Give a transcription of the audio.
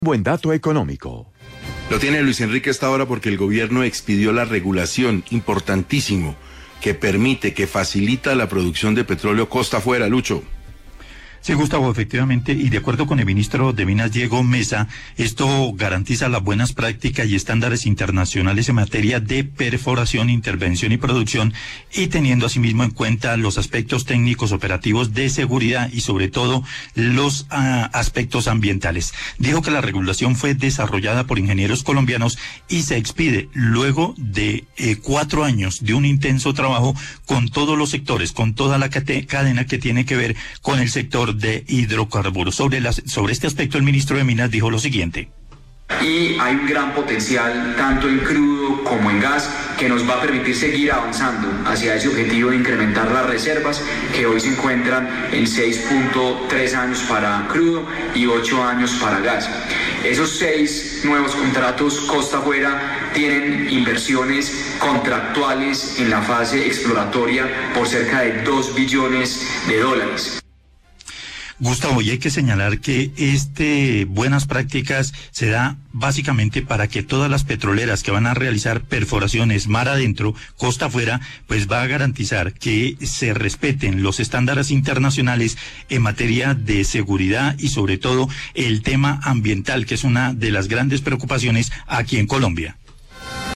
Buen dato económico. Lo tiene Luis Enrique a esta hora porque el gobierno expidió la regulación, importantísimo, que permite, que facilita la producción de petróleo costa afuera, Lucho. Sí, Gustavo, efectivamente, y de acuerdo con el ministro de Minas, Diego Mesa, esto garantiza las buenas prácticas y estándares internacionales en materia de perforación, intervención y producción, y teniendo asimismo en cuenta los aspectos técnicos operativos de seguridad y sobre todo los aspectos ambientales. Dijo que la regulación fue desarrollada por ingenieros colombianos y se expide luego de 4 años de un intenso trabajo con todos los sectores, con toda la cadena que tiene que ver con el sector de hidrocarburos. Sobre este aspecto, el ministro de Minas dijo lo siguiente. Y hay un gran potencial, tanto en crudo como en gas, que nos va a permitir seguir avanzando hacia ese objetivo de incrementar las reservas, que hoy se encuentran en 6.3 años para crudo y 8 años para gas. Esos 6 nuevos contratos costa afuera tienen inversiones contractuales en la fase exploratoria por cerca de $2 billones. Gustavo, y hay que señalar que buenas prácticas se da básicamente para que todas las petroleras que van a realizar perforaciones mar adentro, costa afuera, pues va a garantizar que se respeten los estándares internacionales en materia de seguridad y sobre todo el tema ambiental, que es una de las grandes preocupaciones aquí en Colombia.